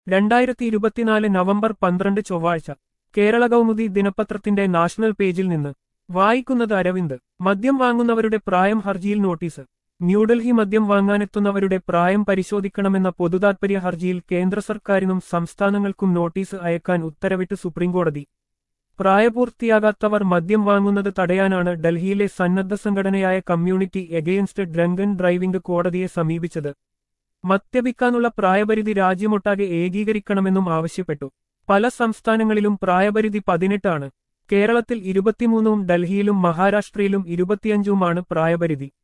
2024 November 12 ചൊവ്വാഴ്ച കേരള കൗമുദി ദിനപത്രത്തിന്റെ national പേജിൽ നിന്ന് വായിക്കുന്നത് അരവിന്ദ്. മദ്യം വാങ്ങുന്നവരുടെ പ്രായം ഹർജിയിൽ നോട്ടീസ്. ന്യൂഡൽഹി മദ്യം വാങ്ങാനെത്തുന്നവരുടെ പ്രായം പരിശോധിക്കണമെന്ന പൊതുതാത്പര്യ ഹർജിയിൽ കേന്ദ്ര സർക്കാരിനും സംസ്ഥാനങ്ങൾക്കും നോട്ടീസ് അയക്കാൻ ഉത്തരവിട്ട് സുപ്രീംകോടതി. പ്രായപൂർത്തിയാകാത്തവർ മദ്യം വാങ്ങുന്നത് തടയാനാണ് ഡൽഹിയിലെ സന്നദ്ധ സംഘടനയായ Community Against Drunk and Driving കോടതിയെ സമീപിച്ചത്. മദ്യപിക്കാനുള്ള പ്രായപരിധി രാജ്യമൊട്ടാകെ ഏകീകരിക്കണമെന്നും ആവശ്യപ്പെട്ടു. പല സംസ്ഥാനങ്ങളിലും പ്രായപരിധി 18 ആണ്. കേരളത്തിൽ 23ഉം ഡൽഹിയിലും മഹാരാഷ്ട്രയിലും 25ഉമാണ് പ്രായപരിധി.